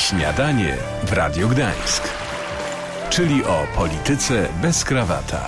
Śniadanie w Radiu Gdańsk. Czyli o polityce bez krawata.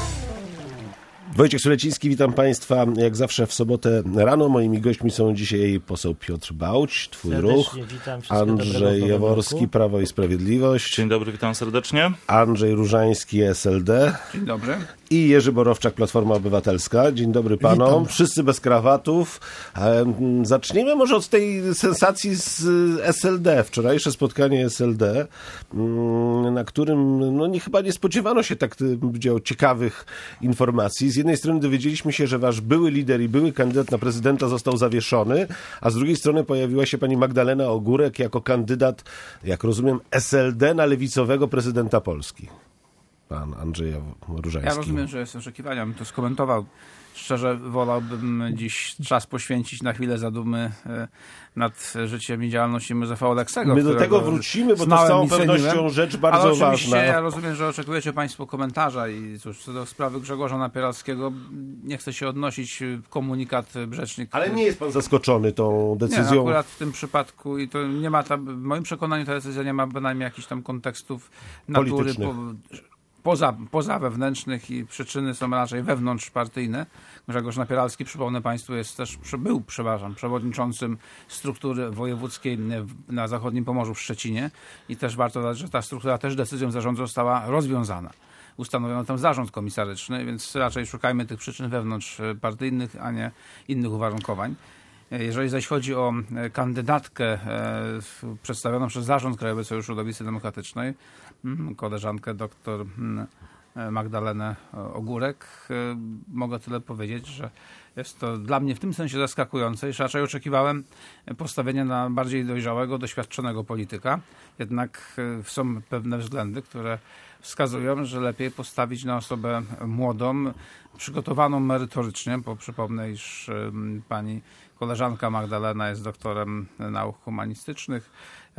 Wojciech Suleciński, witam Państwa jak zawsze w sobotę rano. Moimi gośćmi są dzisiaj poseł Piotr Bałć, Twój Ruch, Andrzej Jaworski, Prawo i Sprawiedliwość. Dzień dobry, witam serdecznie. Andrzej Różański, SLD. Dzień dobry. I Jerzy Borowczak, Platforma Obywatelska. Dzień dobry panom. Witam. Wszyscy bez krawatów. Zacznijmy może od tej sensacji z SLD. Wczorajsze spotkanie SLD, na którym chyba nie spodziewano się tak ciekawych informacji. Z jednej strony dowiedzieliśmy się, że wasz były lider i były kandydat na prezydenta został zawieszony, a z drugiej strony pojawiła się pani Magdalena Ogórek jako kandydat, jak rozumiem, SLD na lewicowego prezydenta Polski. Pan Andrzej Różański. Ja rozumiem, że jest oczekiwania, bym to skomentował. Szczerze wolałbym dziś czas poświęcić na chwilę zadumy nad życiem i działalnością Józefa Oleksego. My do tego wrócimy, bo to z całą pewnością rzecz bardzo ważna. Ja rozumiem, że oczekujecie Państwo komentarza i cóż, co do sprawy Grzegorza Napieralskiego nie chcę się odnosić, komunikat Brzecznik. Ale nie jest pan zaskoczony tą decyzją? Nie, akurat w tym przypadku i to nie ma w moim przekonaniu ta decyzja nie ma bynajmniej jakichś tam kontekstów natury poza wewnętrznych i przyczyny są raczej wewnątrzpartyjne. Grzegorz Napieralski, przypomnę Państwu, był przewodniczącym struktury wojewódzkiej na zachodnim Pomorzu w Szczecinie i też warto dodać, że ta struktura też decyzją zarządu została rozwiązana. Ustanowiono tam zarząd komisaryczny, więc raczej szukajmy tych przyczyn wewnątrzpartyjnych, a nie innych uwarunkowań. Jeżeli zaś chodzi o kandydatkę przedstawioną przez Zarząd Krajowy Sojuszu Lewicy Demokratycznej, koleżankę dr Magdalenę Ogórek, mogę tyle powiedzieć, że jest to dla mnie w tym sensie zaskakujące, iż raczej oczekiwałem postawienia na bardziej dojrzałego, doświadczonego polityka. Jednak są pewne względy, które wskazują, że lepiej postawić na osobę młodą, przygotowaną merytorycznie, bo przypomnę, iż pani koleżanka Magdalena jest doktorem nauk humanistycznych,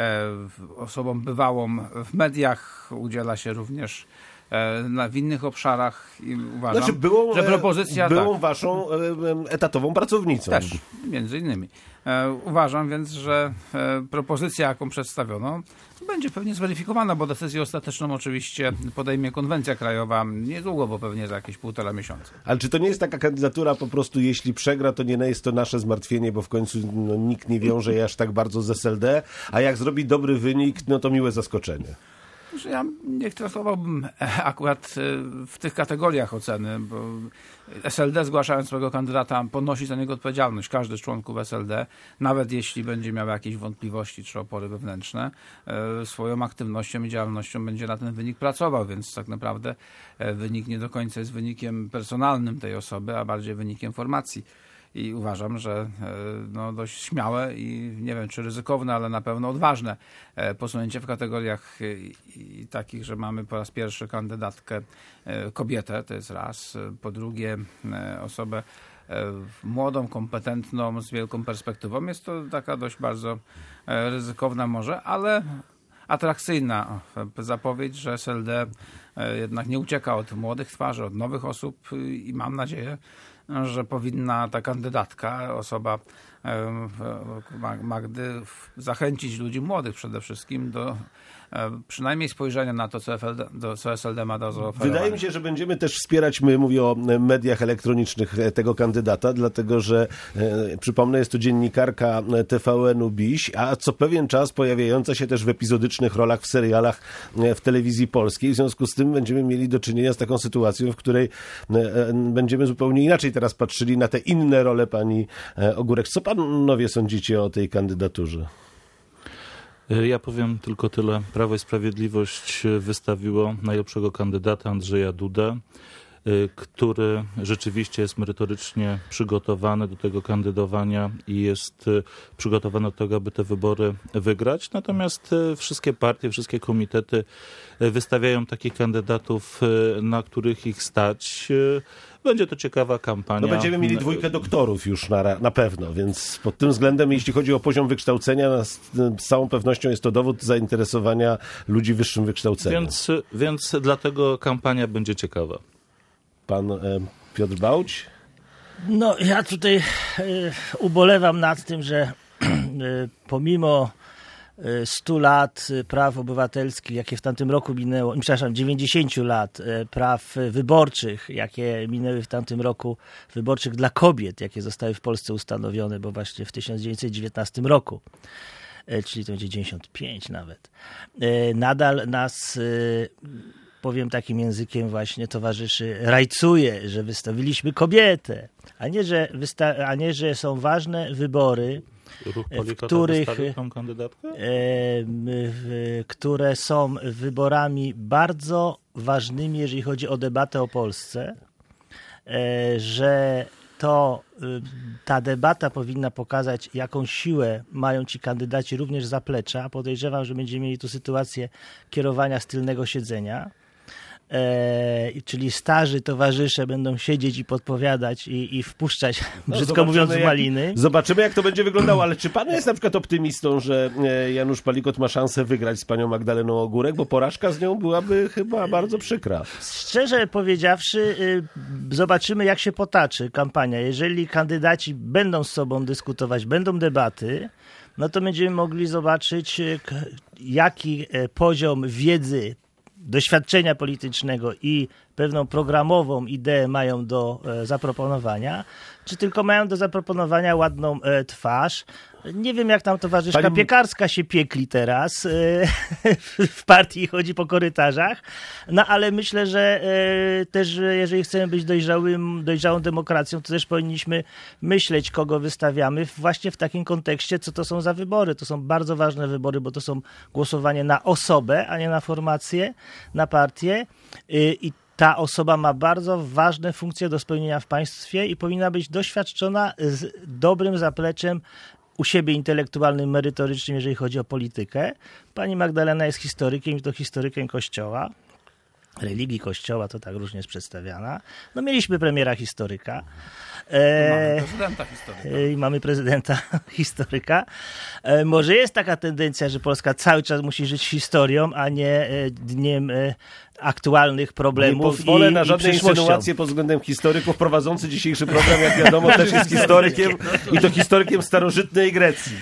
osobą bywałą w mediach, udziela się również w innych obszarach i uważam, że propozycja... Byłą waszą etatową pracownicą. Też, między innymi. Uważam więc, że propozycja, jaką przedstawiono, będzie pewnie zweryfikowana, bo decyzję ostateczną oczywiście podejmie konwencja krajowa niedługo, bo pewnie za jakieś 1,5 miesiąca. Ale czy to nie jest taka kandydatura po prostu, jeśli przegra, to nie jest to nasze zmartwienie, bo w końcu nikt nie wiąże je aż tak bardzo z SLD, a jak zrobi dobry wynik, to miłe zaskoczenie. Ja nie traktowałbym akurat w tych kategoriach oceny, bo SLD, zgłaszając swojego kandydata, ponosi za niego odpowiedzialność. Każdy z członków SLD, nawet jeśli będzie miał jakieś wątpliwości czy opory wewnętrzne, swoją aktywnością i działalnością będzie na ten wynik pracował, więc tak naprawdę wynik nie do końca jest wynikiem personalnym tej osoby, a bardziej wynikiem formacji. I uważam, że dość śmiałe i nie wiem, czy ryzykowne, ale na pewno odważne posunięcie w kategoriach i takich, że mamy po raz pierwszy kandydatkę kobietę, to jest raz. Po drugie osobę młodą, kompetentną, z wielką perspektywą. Jest to taka dość bardzo ryzykowna może, ale atrakcyjna zapowiedź, że SLD jednak nie ucieka od młodych twarzy, od nowych osób i mam nadzieję, że powinna ta kandydatka, osoba Magdy, zachęcić ludzi młodych przede wszystkim do przynajmniej spojrzenia na to, co SLD ma do zaoferowania. Wydaje mi się, że będziemy też wspierać, mówię o mediach elektronicznych, tego kandydata, dlatego że przypomnę, jest to dziennikarka TVN-u BiŚ, a co pewien czas pojawiająca się też w epizodycznych rolach w serialach w telewizji polskiej. W związku z tym będziemy mieli do czynienia z taką sytuacją, w której będziemy zupełnie inaczej teraz patrzyli na te inne role pani Ogórek. Co panowie sądzicie o tej kandydaturze? Ja powiem tylko tyle. Prawo i Sprawiedliwość wystawiło najlepszego kandydata Andrzeja Dudę, który rzeczywiście jest merytorycznie przygotowany do tego kandydowania i jest przygotowany do tego, aby te wybory wygrać. Natomiast wszystkie partie, wszystkie komitety wystawiają takich kandydatów, na których ich stać. Będzie to ciekawa kampania. Będziemy mieli 2 doktorów już na pewno, więc pod tym względem, jeśli chodzi o poziom wykształcenia, z całą pewnością jest to dowód zainteresowania ludzi wyższym wykształceniem. Więc dlatego kampania będzie ciekawa. Pan Piotr Bałć? Ja tutaj ubolewam nad tym, że pomimo 100 lat praw obywatelskich, jakie w tamtym roku minęło, 90 lat praw wyborczych, jakie minęły w tamtym roku, wyborczych dla kobiet, jakie zostały w Polsce ustanowione, bo właśnie w 1919 roku, czyli to będzie 95 nawet, nadal nas, powiem takim językiem właśnie, towarzyszy, rajcuje, że wystawiliśmy kobietę, a nie, że są ważne wybory, Ruch Palikota których, tą kandydatkę? które są wyborami bardzo ważnymi, jeżeli chodzi o debatę o Polsce, że ta debata powinna pokazać, jaką siłę mają ci kandydaci również z zaplecza. Podejrzewam, że będziemy mieli tu sytuację kierowania z tylnego siedzenia. Czyli starzy towarzysze będą siedzieć i podpowiadać i wpuszczać, brzydko mówiąc, w maliny. Zobaczymy, jak to będzie wyglądało, ale czy pan jest na przykład optymistą, że Janusz Palikot ma szansę wygrać z panią Magdaleną Ogórek, bo porażka z nią byłaby chyba bardzo przykra. Szczerze powiedziawszy, zobaczymy, jak się potoczy kampania. Jeżeli kandydaci będą z sobą dyskutować, będą debaty, no to będziemy mogli zobaczyć, jaki poziom wiedzy, doświadczenia politycznego i pewną programową ideę mają do zaproponowania, czy tylko mają do zaproponowania ładną twarz. Nie wiem, jak tam towarzyszka Piekarska się piekli teraz w partii i chodzi po korytarzach, no ale myślę, że też jeżeli chcemy być dojrzałą demokracją, to też powinniśmy myśleć, kogo wystawiamy właśnie w takim kontekście, co to są za wybory. To są bardzo ważne wybory, bo to są głosowanie na osobę, a nie na formację, na partię i ta osoba ma bardzo ważne funkcje do spełnienia w państwie i powinna być doświadczona z dobrym zapleczem u siebie intelektualnym, merytorycznym, jeżeli chodzi o politykę. Pani Magdalena jest historykiem i to historykiem Kościoła. Religii Kościoła to tak różnie jest przedstawiana. No mieliśmy premiera historyka. Mamy prezydenta historyka. I mamy prezydenta historyka. Może jest taka tendencja, że Polska cały czas musi żyć historią, a nie dniem aktualnych problemów. Nie pozwolę na żadne insynuacje pod względem historyków. Prowadzący dzisiejszy program, jak wiadomo, też jest historykiem i to historykiem starożytnej Grecji.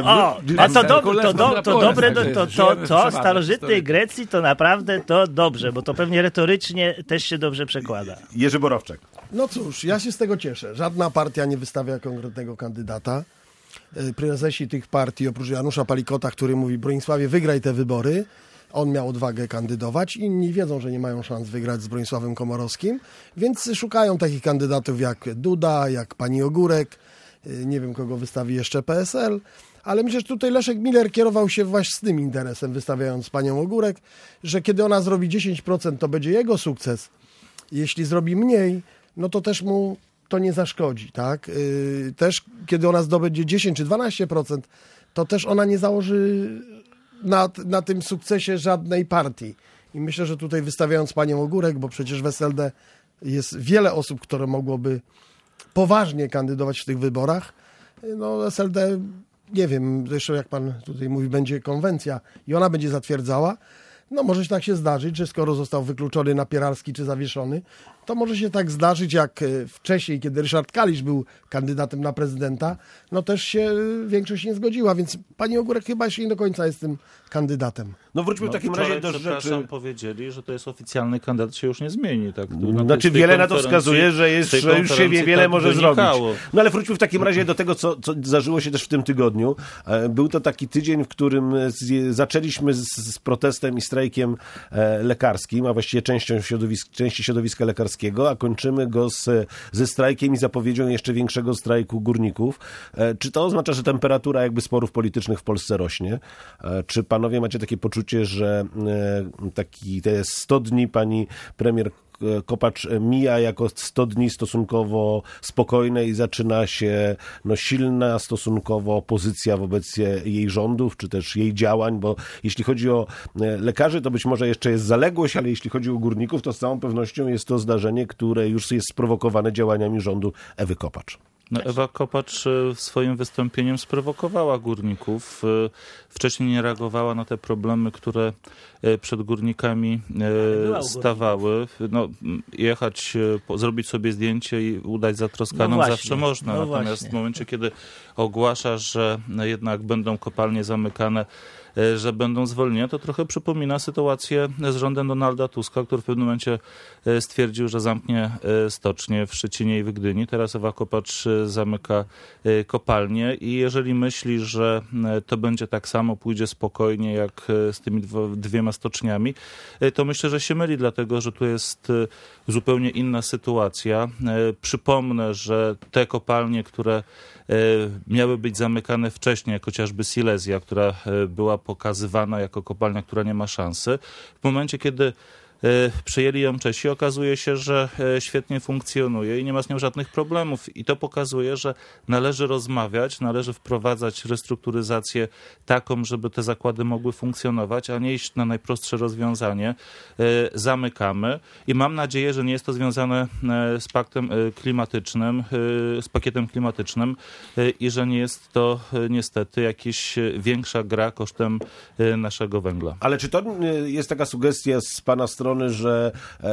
To starożytnej Grecji to naprawdę to dobrze, bo to pewnie retorycznie też się dobrze przekłada. Jerzy Borowczak. No cóż, ja się z tego cieszę. Żadna partia nie wystawia konkretnego kandydata. Prezesi tych partii, oprócz Janusza Palikota, który mówi: Bronisławie, wygraj te wybory, on miał odwagę kandydować. Inni wiedzą, że nie mają szans wygrać z Bronisławem Komorowskim, więc szukają takich kandydatów jak Duda, jak pani Ogórek. Nie wiem, kogo wystawi jeszcze PSL, ale myślę, że tutaj Leszek Miller kierował się właśnie z tym interesem, wystawiając panią Ogórek, że kiedy ona zrobi 10%, to będzie jego sukces. Jeśli zrobi mniej, no to też mu to nie zaszkodzi, tak? Też kiedy ona zdobędzie 10 czy 12%, to też ona nie założy na tym sukcesie żadnej partii. I myślę, że tutaj wystawiając panią Ogórek, bo przecież w SLD jest wiele osób, które mogłoby poważnie kandydować w tych wyborach, no SLD, nie wiem, zresztą jak pan tutaj mówi, będzie konwencja i ona będzie zatwierdzała. No może się tak się zdarzyć, że skoro został wykluczony Napieralski czy zawieszony, to może się tak zdarzyć jak wcześniej, kiedy Ryszard Kalisz był kandydatem na prezydenta, no też się większość nie zgodziła, więc pani Ogórek chyba jeszcze nie do końca jest tym kandydatem. No wróćmy w takim razie do rzeczy. Powiedzieli, że to jest oficjalny kandydat, się już nie zmieni. Tak? Znaczy wiele na to wskazuje, że już się wiele może zrobić. No ale wróćmy w takim razie do tego, co zdarzyło się też w tym tygodniu. Był to taki tydzień, w którym zaczęliśmy z protestem i strajkiem lekarskim, a właściwie części środowiska lekarskiego, a kończymy go ze strajkiem i zapowiedzią jeszcze większego strajku górników. Czy to oznacza, że temperatura jakby sporów politycznych w Polsce rośnie? Czy panowie macie takie poczucie, że te 100 dni pani premier Kopacz mija jako 100 dni stosunkowo spokojne i zaczyna się silna stosunkowo pozycja wobec jej rządów, czy też jej działań, bo jeśli chodzi o lekarzy, to być może jeszcze jest zaległość, ale jeśli chodzi o górników, to z całą pewnością jest to zdarzenie, które już jest sprowokowane działaniami rządu Ewy Kopacz. Ewa Kopacz swoim wystąpieniem sprowokowała górników. Wcześniej nie reagowała na te problemy, które przed górnikami stawały. Jechać, zrobić sobie zdjęcie i udać zatroskaną zawsze można. Natomiast w momencie, kiedy ogłasza, że jednak będą kopalnie zamykane, że będą zwolnienia, to trochę przypomina sytuację z rządem Donalda Tuska, który w pewnym momencie stwierdził, że zamknie stocznie w Szczecinie i w Gdyni. Teraz Ewa Kopacz zamyka kopalnię i jeżeli myśli, że to będzie tak samo, pójdzie spokojnie jak z tymi dwiema stoczniami, to myślę, że się myli, dlatego że tu jest zupełnie inna sytuacja. Przypomnę, że te kopalnie, które miały być zamykane wcześniej, jak chociażby Silesia, która była pokazywana jako kopalnia, która nie ma szansy. W momencie, kiedy przejęli ją Czesi, okazuje się, że świetnie funkcjonuje i nie ma z nią żadnych problemów. I to pokazuje, że należy rozmawiać, należy wprowadzać restrukturyzację taką, żeby te zakłady mogły funkcjonować, a nie iść na najprostsze rozwiązanie. Zamykamy i mam nadzieję, że nie jest to związane z paktem klimatycznym, z pakietem klimatycznym i że nie jest to niestety jakaś większa gra kosztem naszego węgla. Ale czy to jest taka sugestia z pana strony, że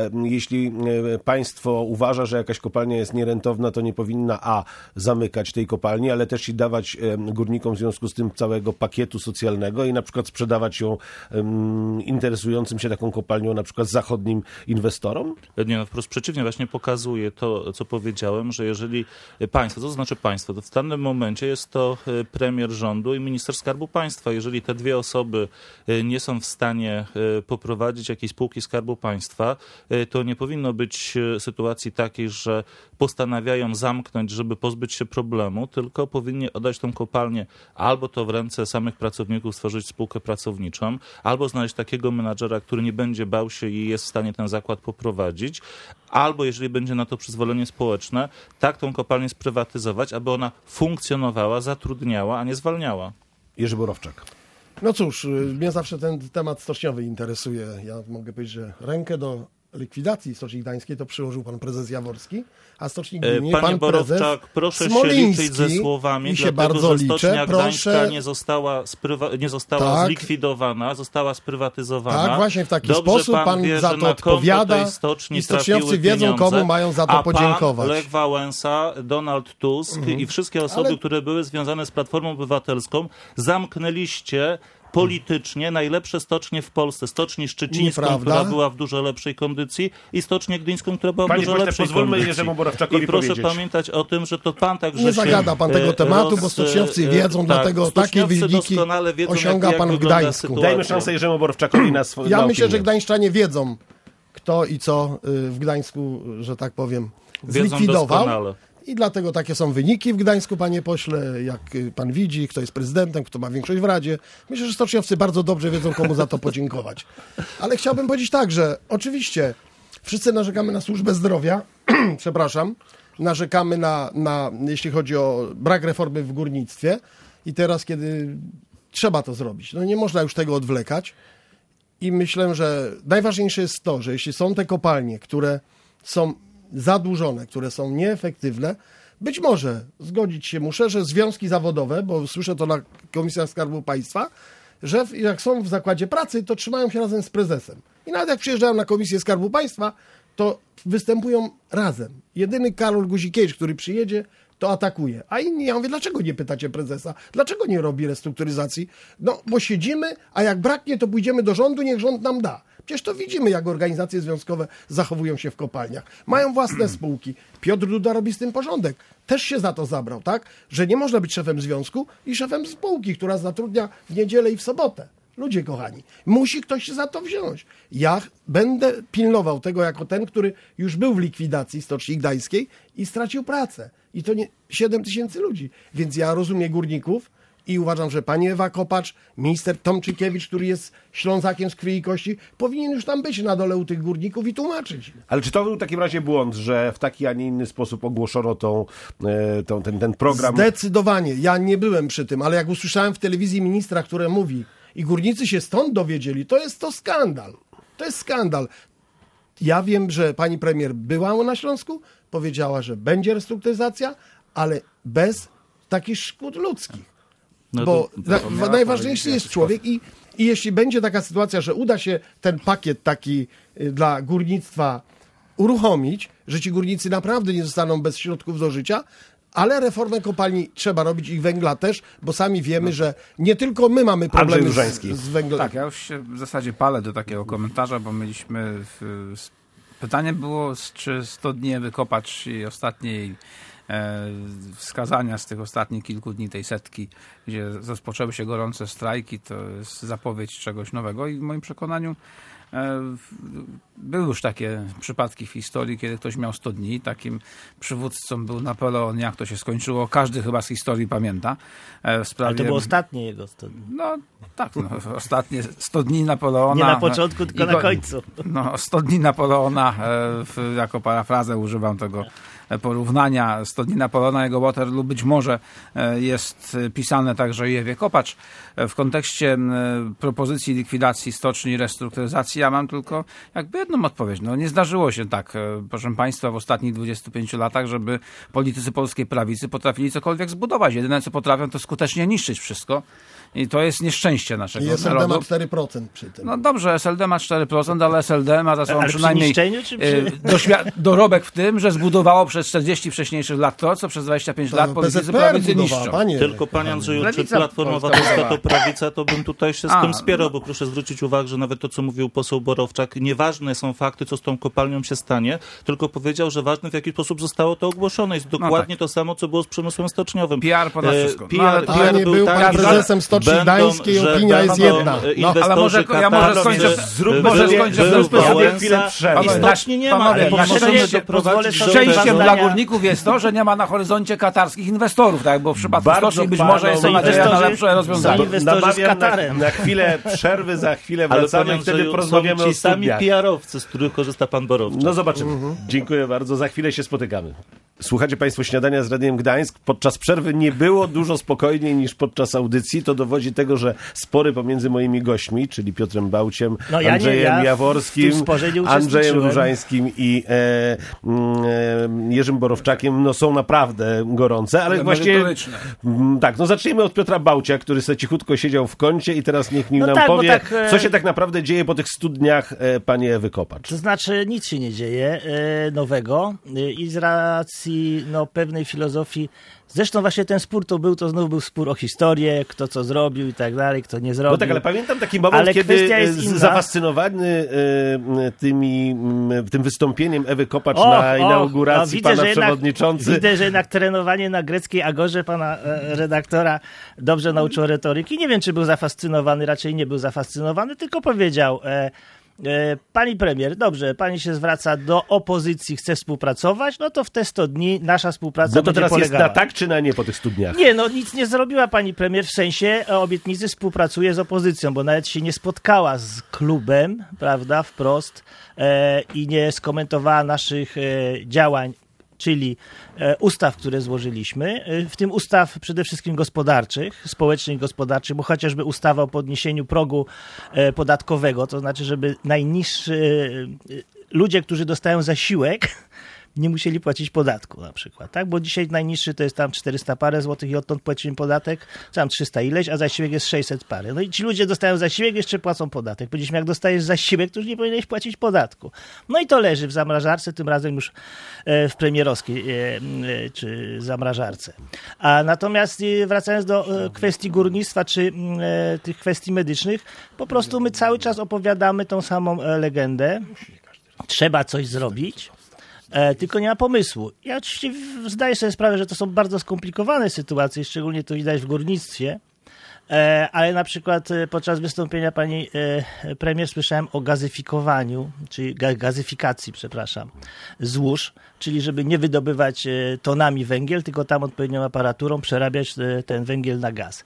jeśli państwo uważa, że jakaś kopalnia jest nierentowna, to nie powinna zamykać tej kopalni, ale też i dawać górnikom w związku z tym całego pakietu socjalnego i na przykład sprzedawać ją interesującym się taką kopalnią na przykład zachodnim inwestorom? Nie, wprost przeciwnie, właśnie pokazuje to, co powiedziałem, że jeżeli państwo, to znaczy państwo, to w danym momencie jest to premier rządu i minister Skarbu Państwa. Jeżeli te dwie osoby nie są w stanie poprowadzić jakiejś spółki Skarbu Państwa, to nie powinno być sytuacji takiej, że postanawiają zamknąć, żeby pozbyć się problemu, tylko powinni oddać tą kopalnię albo to w ręce samych pracowników, stworzyć spółkę pracowniczą, albo znaleźć takiego menadżera, który nie będzie bał się i jest w stanie ten zakład poprowadzić, albo jeżeli będzie na to przyzwolenie społeczne, tak tą kopalnię sprywatyzować, aby ona funkcjonowała, zatrudniała, a nie zwalniała. Jerzy Borowczak. No cóż, mnie zawsze ten temat stoczniowy interesuje. Ja mogę powiedzieć, że rękę do likwidacji Stoczni Gdańskiej to przyłożył pan prezes Jaworski, a Stoczni Gdyni pan Borowczak, proszę Smoliński się liczyć ze słowami, i się dlatego bardzo że Stocznia Gdańska nie została zlikwidowana, została sprywatyzowana. Tak, właśnie w taki sposób pan wie, za to odpowiada i stoczniowcy wiedzą, komu mają za to podziękować. Pan Lech Wałęsa, Donald Tusk i wszystkie osoby, które były związane z Platformą Obywatelską, zamknęliście politycznie najlepsze stocznie w Polsce. Stocznię Szczecińską, która była w dużo lepszej kondycji i Stocznię Gdyńską, która była w dużo lepszej kondycji. I proszę pamiętać o tym, że to pan także nie zagada pan tego tematu, bo stoczniowcy wiedzą, dlatego takie wyniki osiąga pan w Gdańsku. Dajmy szansę Jerzemu Borowczakowi na swoje. Ja myślę, że gdańszczanie wiedzą, kto i co w Gdańsku, że tak powiem, zlikwidował. I dlatego takie są wyniki w Gdańsku, panie pośle, jak pan widzi, kto jest prezydentem, kto ma większość w Radzie. Myślę, że stoczniowcy bardzo dobrze wiedzą, komu za to podziękować. Ale chciałbym powiedzieć tak, że oczywiście wszyscy narzekamy na służbę zdrowia, przepraszam, narzekamy na, jeśli chodzi o brak reformy w górnictwie i teraz, kiedy trzeba to zrobić, no nie można już tego odwlekać i myślę, że najważniejsze jest to, że jeśli są te kopalnie, które są zadłużone, które są nieefektywne, być może zgodzić się muszę, że związki zawodowe, bo słyszę to na Komisjach Skarbu Państwa, że jak są w zakładzie pracy, to trzymają się razem z prezesem. I nawet jak przyjeżdżają na Komisję Skarbu Państwa, to występują razem. Jedyny Karol Guzikiewicz, który przyjedzie, to atakuje. A inni, ja mówię, dlaczego nie pytacie prezesa? Dlaczego nie robi restrukturyzacji? No, bo siedzimy, a jak braknie, to pójdziemy do rządu, niech rząd nam da. Przecież to widzimy, jak organizacje związkowe zachowują się w kopalniach. Mają własne spółki. Piotr Duda robi z tym porządek. Też się za to zabrał, tak? Że nie można być szefem związku i szefem spółki, która zatrudnia w niedzielę i w sobotę. Ludzie kochani, musi ktoś się za to wziąć. Ja będę pilnował tego jako ten, który już był w likwidacji Stoczni Gdańskiej i stracił pracę. I to nie 7 000 ludzi. Więc ja rozumiem górników i uważam, że pani Ewa Kopacz, minister Tomczykiewicz, który jest Ślązakiem z krwi i kości, powinien już tam być na dole u tych górników i tłumaczyć. Ale czy to był w takim razie błąd, że w taki, a nie inny sposób ogłoszono ten program? Zdecydowanie. Ja nie byłem przy tym, ale jak usłyszałem w telewizji ministra, który mówi i górnicy się stąd dowiedzieli, to jest to skandal. To jest skandal. Ja wiem, że pani premier była na Śląsku, powiedziała, że będzie restrukturyzacja, ale bez takich szkód ludzkich. No Bo to najważniejszy jest człowiek i jeśli będzie taka sytuacja, że uda się ten pakiet taki dla górnictwa uruchomić, że ci górnicy naprawdę nie zostaną bez środków do życia, ale reformę kopalni trzeba robić i węgla też, bo sami wiemy, że nie tylko my mamy problemy z węglem. Tak, ja już się w zasadzie palę do takiego komentarza, bo mieliśmy... Pytanie było, czy 100 dni wykopacz i ostatniej wskazania z tych ostatnich kilku dni tej setki, gdzie rozpoczęły się gorące strajki, to jest zapowiedź czegoś nowego i w moim przekonaniu były już takie przypadki w historii, kiedy ktoś miał 100 dni. Takim przywódcą był Napoleon. Jak to się skończyło, każdy chyba z historii pamięta. W sprawie... Ale to było ostatnie jego 100 dni. No tak, ostatnie 100 dni Napoleona. Nie na początku, tylko na końcu. 100 dni Napoleona, jako parafrazę używam tego porównania. 100 dni Napoleona, jego Waterloo być może jest pisane także i Ewie Kopacz. W kontekście propozycji likwidacji stoczni i restrukturyzacji ja mam tylko jakby jedną odpowiedź. No nie zdarzyło się tak, proszę Państwa, w ostatnich 25 latach, żeby politycy polskiej prawicy potrafili cokolwiek zbudować. Jedyne co potrafią to skutecznie niszczyć wszystko. I to jest nieszczęście naszego I SLD narodu. ma 4% przy tym. No dobrze, SLD ma 4%, ale SLD ma za sobą przynajmniej dorobek w tym, że zbudowało przez 40 wcześniejszych lat to, co przez 25 lat politycy prawicy niszczą. Tylko Panie Andrzeju, czy Platforma Obywatelska to prawica, to bym tutaj się z tym spierał, bo proszę zwrócić uwagę, że nawet to, co mówił poseł Borowczak, nieważne są fakty, co z tą kopalnią się stanie, tylko powiedział, że ważne w jaki sposób zostało to ogłoszone. Jest dokładnie to samo, co było z przemysłem stoczniowym. PR ponad wszystko. PR nie był pan prezesem Stoczni Gdańskiej, opinia jest jedna. Ale może skończę. Zróbmy sobie chwilę przerwy. Stoczni nie ma, ale szczęściem dla górników jest to, że nie ma na horyzoncie katarskich inwestorów, tak? Bo w przypadku stoczni być może jest to nadzieja na lepsze rozwiązanie. Na chwilę przerwy, za chwilę wracamy i wtedy porozmawiamy o sami studiach. PR-owcy, z których korzysta pan Borowczak. No zobaczymy. Dziękuję bardzo. Za chwilę się spotykamy. Słuchacie Państwo Śniadania z Radiem Gdańsk. Podczas przerwy nie było dużo spokojniej niż podczas audycji. To dowodzi tego, że spory pomiędzy moimi gośćmi, czyli Piotrem Bałciem, Andrzejem Jaworskim, Andrzejem Różańskim i Jerzym Borowczakiem są naprawdę gorące, ale właśnie tak, zacznijmy od Piotra Bałcia, który sobie cichutko siedział w kącie i teraz niech nam powie, co się tak naprawdę dzieje po tych 100 dniach, panie Ewy Kopacz. To znaczy nic się nie dzieje nowego i z racji pewnej filozofii. Zresztą właśnie ten spór to znów był spór o historię, kto co zrobił i tak dalej, kto nie zrobił. No tak, ale pamiętam taki moment, kiedy zafascynowany tym wystąpieniem Ewy Kopacz na inauguracji pana przewodniczący. Widzę, że jednak trenowanie na greckiej agorze pana redaktora dobrze nauczyło retoryki. Nie wiem, czy był zafascynowany, raczej nie był zafascynowany, tylko powiedział... Pani premier, dobrze, pani się zwraca do opozycji, chce współpracować, no to w te 100 dni nasza współpraca będzie polegała. No to teraz jest na tak czy na nie po tych 100 dniach? Nie, nic nie zrobiła pani premier, w sensie obietnicy współpracuje z opozycją, bo nawet się nie spotkała z klubem, prawda, wprost i nie skomentowała naszych działań, czyli ustaw, które złożyliśmy, w tym ustaw przede wszystkim gospodarczych, społecznych i gospodarczych, bo chociażby ustawa o podniesieniu progu podatkowego, to znaczy, żeby najniższy ludzie, którzy dostają zasiłek, nie musieli płacić podatku na przykład, tak? Bo dzisiaj najniższy to jest tam 400 parę złotych i odtąd płacimy podatek, tam 300 ileś, a zasiłek jest 600 parę. No i ci ludzie dostają zasiłek, jeszcze płacą podatek. Powiedzieliśmy, jak dostajesz zasiłek, to już nie powinieneś płacić podatku. No i to leży w zamrażarce, tym razem już w premierowskiej czy zamrażarce. A natomiast wracając do kwestii górnictwa czy tych kwestii medycznych, po prostu my cały czas opowiadamy tą samą legendę. Trzeba coś zrobić. Tylko nie ma pomysłu. Ja oczywiście zdaję sobie sprawę, że to są bardzo skomplikowane sytuacje, szczególnie to widać w górnictwie, ale na przykład podczas wystąpienia pani premier słyszałem o gazyfikowaniu, czyli gazyfikacji, złóż, czyli żeby nie wydobywać tonami węgiel, tylko tam odpowiednią aparaturą przerabiać ten węgiel na gaz.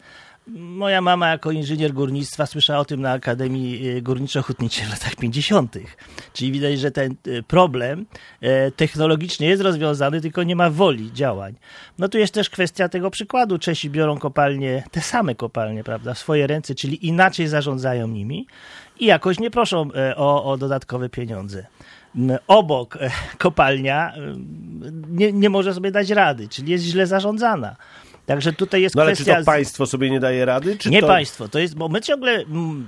moja mama jako inżynier górnictwa słyszała o tym na Akademii Górniczo-Hutniczej w latach 50. Czyli widać, że ten problem technologicznie jest rozwiązany, tylko nie ma woli działań. No tu jest też kwestia tego przykładu. Czesi biorą kopalnie, te same kopalnie, prawda, w swoje ręce, czyli inaczej zarządzają nimi i jakoś nie proszą o dodatkowe pieniądze. Obok kopalnia nie może sobie dać rady, czyli jest źle zarządzana. Także tutaj jest ale kwestia... czy to państwo sobie nie daje rady? Czy nie to... państwo, to jest, bo my ciągle...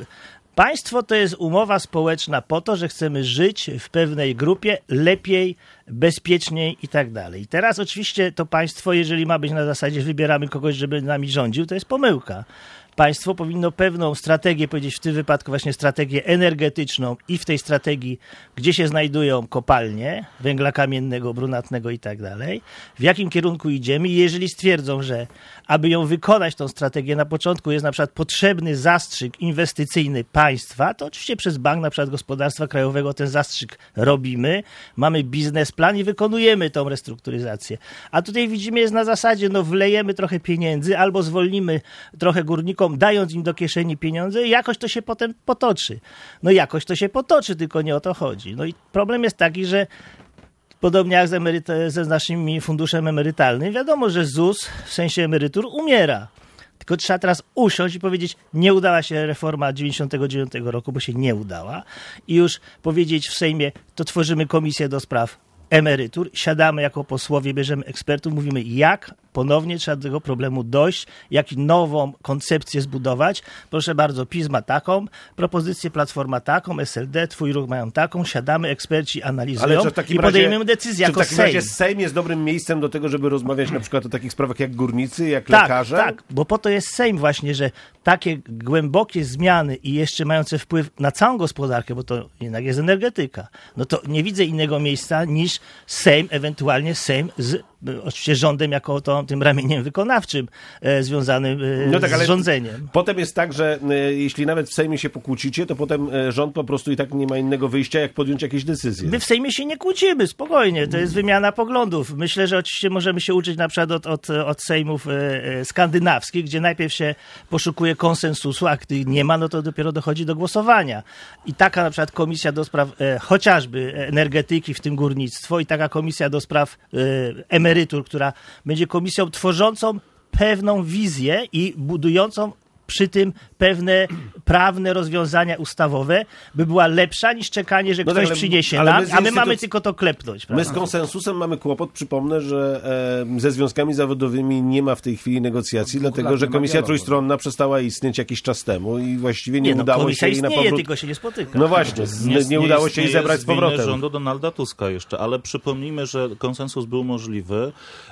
Państwo to jest umowa społeczna po to, że chcemy żyć w pewnej grupie lepiej, bezpieczniej i tak dalej. I teraz oczywiście to państwo, jeżeli ma być na zasadzie wybieramy kogoś, żeby nami rządził, to jest pomyłka. Państwo powinno pewną strategię powiedzieć, w tym wypadku właśnie strategię energetyczną i w tej strategii, gdzie się znajdują kopalnie węgla kamiennego, brunatnego i tak dalej, w jakim kierunku idziemy i jeżeli stwierdzą, że aby ją wykonać, tą strategię, na początku jest na przykład potrzebny zastrzyk inwestycyjny państwa, to oczywiście przez Bank na przykład Gospodarstwa Krajowego ten zastrzyk robimy, mamy biznesplan i wykonujemy tą restrukturyzację. A tutaj widzimy, jest na zasadzie, wlejemy trochę pieniędzy albo zwolnimy trochę górnikom, dając im do kieszeni pieniądze i jakoś to się potem potoczy. Jakoś to się potoczy, tylko nie o to chodzi. I problem jest taki, że podobnie jak ze naszym funduszem emerytalnym, wiadomo, że ZUS w sensie emerytur umiera. Tylko trzeba teraz usiąść i powiedzieć, nie udała się reforma 99 roku, bo się nie udała. I już powiedzieć w Sejmie, to tworzymy komisję do spraw emerytur, siadamy jako posłowie, bierzemy ekspertów, mówimy jak ponownie trzeba do tego problemu dojść, jak nową koncepcję zbudować. Proszę bardzo, PiS ma taką, propozycję Platforma taką, SLD, Twój Ruch mają taką, siadamy, eksperci analizują i podejmiemy decyzję jako Sejm. Czy w takim razie Sejm jest dobrym miejscem do tego, żeby rozmawiać na przykład o takich sprawach jak górnicy, jak lekarze? Tak, bo po to jest Sejm właśnie, że takie głębokie zmiany i jeszcze mające wpływ na całą gospodarkę, bo to jednak jest energetyka, to nie widzę innego miejsca niż Sejm, ewentualnie Sejm z oczywiście rządem jako tym ramieniem wykonawczym związanym z rządzeniem. Potem jest tak, że jeśli nawet w Sejmie się pokłócicie, to potem rząd po prostu i tak nie ma innego wyjścia, jak podjąć jakieś decyzje. My w Sejmie się nie kłócimy, spokojnie, to jest wymiana poglądów. Myślę, że oczywiście możemy się uczyć na przykład od sejmów skandynawskich, gdzie najpierw się poszukuje konsensusu, a gdy nie ma, to dopiero dochodzi do głosowania. I taka na przykład komisja do spraw chociażby energetyki, w tym górnictwo, i taka komisja do spraw emerytur, która będzie komisją tworzącą pewną wizję i budującą przy tym pewne prawne rozwiązania ustawowe, by była lepsza niż czekanie, że ktoś przyniesie nam, a my mamy tylko to klepnąć. Prawda? My z konsensusem mamy kłopot. Przypomnę, że ze związkami zawodowymi nie ma w tej chwili negocjacji, dlatego że Komisja Trójstronna przestała istnieć jakiś czas temu i właściwie nie udało się jej na powrót... tylko się nie spotyka. No właśnie, nie udało się jej zebrać z powrotem. Rządu Donalda Tuska jeszcze, ale przypomnijmy, że konsensus był możliwy,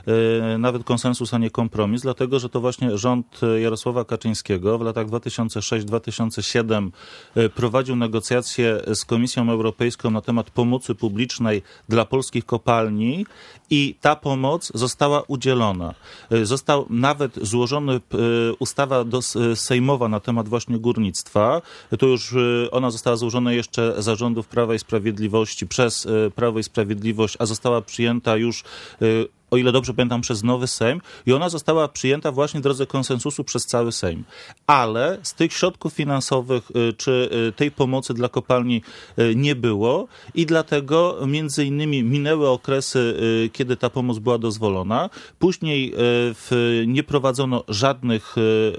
nawet konsensus, a nie kompromis, dlatego, że to właśnie rząd Jarosława Kaczyńskiego w latach 2006-2007 prowadził negocjacje z Komisją Europejską na temat pomocy publicznej dla polskich kopalni i ta pomoc została udzielona. Został nawet złożony ustawa sejmowa na temat właśnie górnictwa. To już ona została złożona jeszcze za rządów Prawa i Sprawiedliwości, przez Prawo i Sprawiedliwość, a została przyjęta już, o ile dobrze pamiętam, przez nowy Sejm i ona została przyjęta właśnie w drodze konsensusu przez cały Sejm. Ale z tych środków finansowych czy tej pomocy dla kopalni nie było i dlatego między innymi minęły okresy, kiedy ta pomoc była dozwolona. Później nie prowadzono żadnych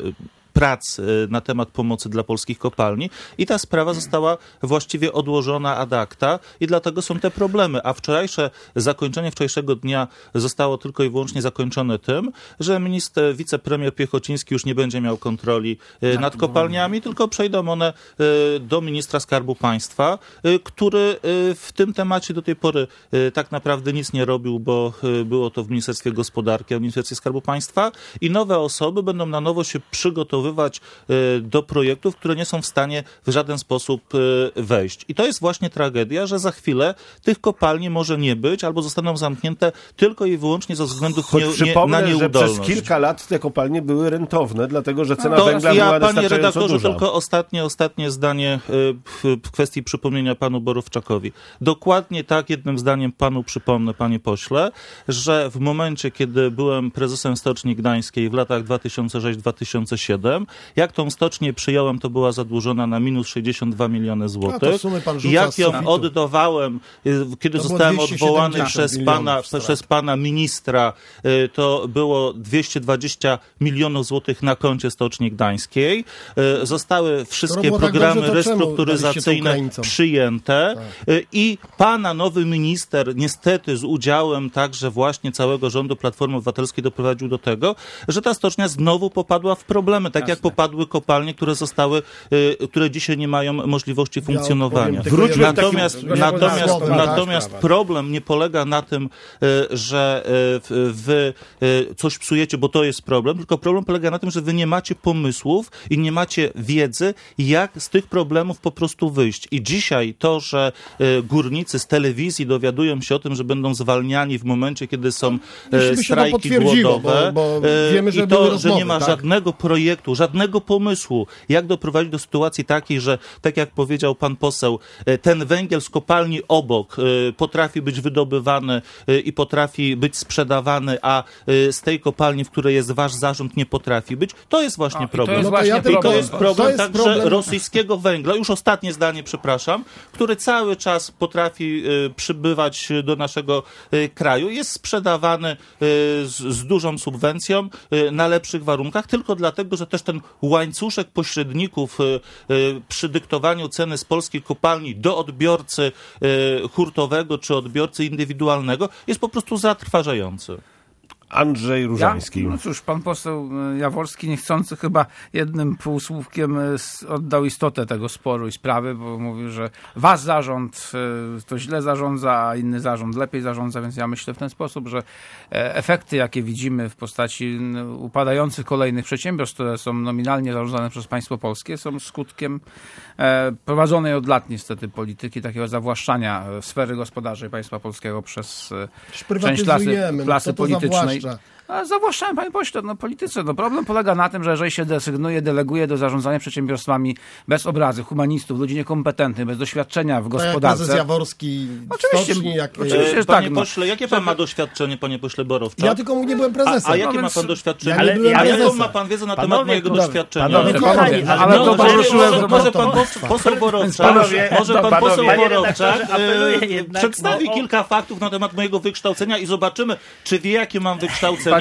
prac na temat pomocy dla polskich kopalni i ta sprawa została właściwie odłożona ad acta i dlatego są te problemy. A zakończenie wczorajszego dnia zostało tylko i wyłącznie zakończone tym, że wicepremier Piechociński już nie będzie miał kontroli nad kopalniami, tylko przejdą one do ministra Skarbu Państwa, który w tym temacie do tej pory tak naprawdę nic nie robił, bo było to w Ministerstwie Gospodarki, a w Ministerstwie Skarbu Państwa i nowe osoby będą na nowo się przygotowywać do projektów, które nie są w stanie w żaden sposób wejść. I to jest właśnie tragedia, że za chwilę tych kopalni może nie być, albo zostaną zamknięte tylko i wyłącznie ze względów na nieudolność. Że przez kilka lat te kopalnie były rentowne, dlatego że cena węgla była panie redaktorze, duża. tylko ostatnie zdanie w kwestii przypomnienia panu Borowczakowi. Dokładnie tak, jednym zdaniem panu przypomnę, panie pośle, że w momencie, kiedy byłem prezesem Stoczni Gdańskiej w latach 2006-2007, ministrem. Jak tą stocznię przyjąłem, to była zadłużona na minus 62 miliony złotych. Jak ją oddawałem, kiedy zostałem odwołany przez pana ministra, to było 220 milionów złotych na koncie Stoczni Gdańskiej. Zostały wszystkie programy restrukturyzacyjne przyjęte i pana nowy minister niestety z udziałem także właśnie całego rządu Platformy Obywatelskiej doprowadził do tego, że ta stocznia znowu popadła w problemy, tak jak popadły kopalnie, które dzisiaj nie mają możliwości funkcjonowania. Natomiast problem nie polega na tym, że wy coś psujecie, bo to jest problem, tylko problem polega na tym, że wy nie macie pomysłów i nie macie wiedzy, jak z tych problemów po prostu wyjść. I dzisiaj to, że górnicy z telewizji dowiadują się o tym, że będą zwalniani w momencie, kiedy są strajki głodowe, bo wiemy, że i to, rozmowy, że nie ma żadnego projektu, żadnego pomysłu, jak doprowadzić do sytuacji takiej, że tak jak powiedział pan poseł, ten węgiel z kopalni obok potrafi być wydobywany i potrafi być sprzedawany, a z tej kopalni, w której jest wasz zarząd, nie potrafi być. To jest właśnie problem. To jest problem także rosyjskiego węgla. Już ostatnie zdanie, przepraszam, który cały czas potrafi przybywać do naszego kraju. Jest sprzedawany z dużą subwencją na lepszych warunkach, tylko dlatego, że też ten łańcuszek pośredników przy dyktowaniu ceny z polskiej kopalni do odbiorcy hurtowego czy odbiorcy indywidualnego jest po prostu zatrważający. Andrzej Różański. No cóż, pan poseł Jaworski niechcący chyba jednym półsłówkiem oddał istotę tego sporu i sprawy, bo mówił, że wasz zarząd to źle zarządza, a inny zarząd lepiej zarządza, więc ja myślę w ten sposób, że efekty, jakie widzimy w postaci upadających kolejnych przedsiębiorstw, które są nominalnie zarządzane przez państwo polskie, są skutkiem prowadzonej od lat niestety polityki takiego zawłaszczania sfery gospodarczej państwa polskiego przez część klasy politycznej. A zawłaszczamy, panie pośle, polityce. Problem polega na tym, że jeżeli się deleguje do zarządzania przedsiębiorstwami bez obrazy, humanistów, ludzi niekompetentnych, bez doświadczenia w gospodarce. Prezes Jaworski oczywiście panie pośle, jakie pan ma doświadczenie, panie pośle Borowczak? Ja tylko nie byłem prezesem. A jakie ma pan doświadczenie? Jaką ma pan wiedzę na temat mojego doświadczenia? Ale to poruszyłem. Może pan poseł Borowczak przedstawi kilka faktów na temat mojego wykształcenia i zobaczymy, czy wie, jakie mam wykształcenie.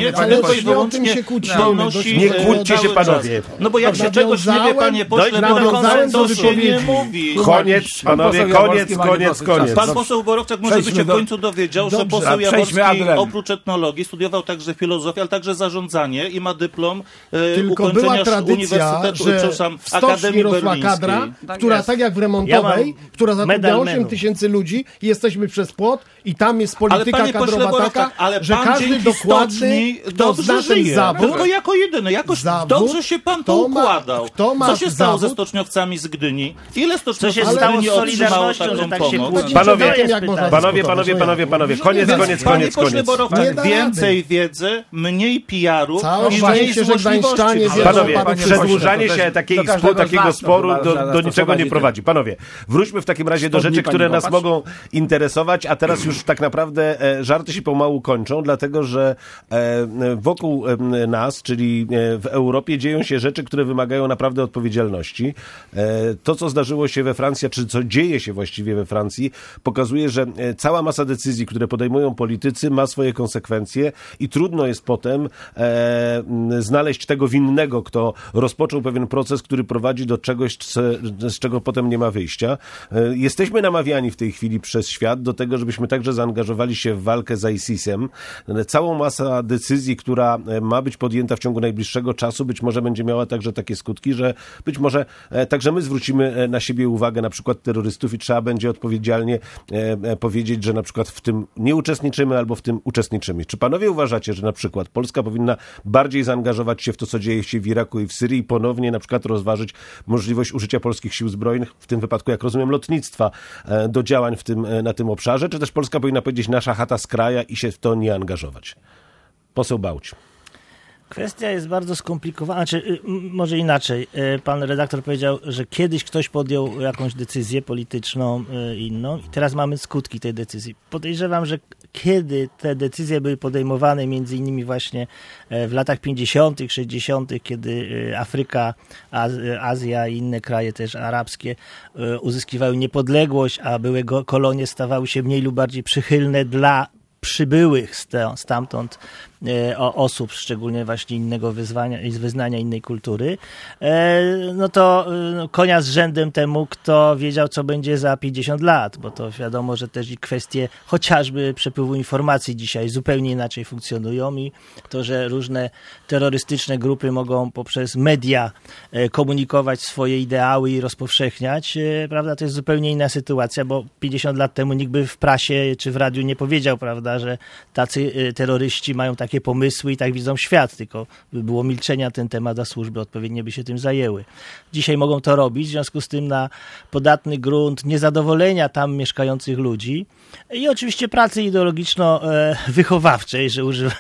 Nie kłóćcie się, panowie. No bo jak się czegoś nie wie, panie pośle, to się nie mówi. Koniec, panowie, koniec. Pan poseł Borowczak może by się w końcu dowiedział, że poseł Jaworski oprócz etnologii studiował także filozofię, ale także zarządzanie i ma dyplom ukończenia Uniwersytetu, Akademii Berlińskiej. Kadra, która tak jak w remontowej, która zatrudnia 8 tysięcy ludzi i jesteśmy przez płot i tam jest polityka kadrowa taka, że każdy dokładny dobrze żyje. Tylko jako jedyny. Jakoś dobrze się pan to układał. Co się stało ze stoczniowcami z Gdyni? Ile stoczniowców z Gdyni otrzymało taką pomoc? Panowie. Koniec. Panie pośle Borowczak, więcej wiedzy, mniej PR-u i mniej złośliwości. Panowie, przedłużanie się takiego sporu do niczego nie prowadzi. Panowie, wróćmy w takim razie do rzeczy, które nas mogą interesować, a teraz już tak naprawdę żarty się pomału kończą, dlatego że wokół nas, czyli w Europie, dzieją się rzeczy, które wymagają naprawdę odpowiedzialności. To, co zdarzyło się we Francji, czy co dzieje się właściwie we Francji, pokazuje, że cała masa decyzji, które podejmują politycy, ma swoje konsekwencje i trudno jest potem znaleźć tego winnego, kto rozpoczął pewien proces, który prowadzi do czegoś, z czego potem nie ma wyjścia. Jesteśmy namawiani w tej chwili przez świat do tego, żebyśmy także zaangażowali się w walkę z ISIS-em. Całą masę decyzji, która ma być podjęta w ciągu najbliższego czasu, być może będzie miała także takie skutki, że być może także my zwrócimy na siebie uwagę na przykład terrorystów i trzeba będzie odpowiedzialnie powiedzieć, że na przykład w tym nie uczestniczymy albo w tym uczestniczymy. Czy panowie uważacie, że na przykład Polska powinna bardziej zaangażować się w to, co dzieje się w Iraku i w Syrii i ponownie na przykład rozważyć możliwość użycia polskich sił zbrojnych, w tym wypadku, jak rozumiem, lotnictwa, do działań na tym obszarze, czy też Polska powinna powiedzieć nasza chata z kraja i się w to nie angażować? Poseł Bałć. Kwestia jest bardzo skomplikowana, może inaczej. Pan redaktor powiedział, że kiedyś ktoś podjął jakąś decyzję polityczną inną i teraz mamy skutki tej decyzji. Podejrzewam, że kiedy te decyzje były podejmowane, między innymi właśnie w latach 50., 60., kiedy Afryka, Azja i inne kraje też arabskie uzyskiwały niepodległość, a były kolonie stawały się mniej lub bardziej przychylne dla przybyłych stamtąd osób, szczególnie właśnie innego wyznania, innej kultury, no to konia z rzędem temu, kto wiedział, co będzie za 50 lat, bo to wiadomo, że też i kwestie chociażby przepływu informacji dzisiaj zupełnie inaczej funkcjonują i to, że różne terrorystyczne grupy mogą poprzez media komunikować swoje ideały i rozpowszechniać, prawda, to jest zupełnie inna sytuacja, bo 50 lat temu nikt by w prasie czy w radiu nie powiedział, prawda, że tacy terroryści mają takie pomysły i tak widzą świat, tylko by było milczenia na ten temat, a służby odpowiednio by się tym zajęły. Dzisiaj mogą to robić, w związku z tym na podatny grunt niezadowolenia tam mieszkających ludzi i oczywiście pracy ideologiczno-wychowawczej, że używam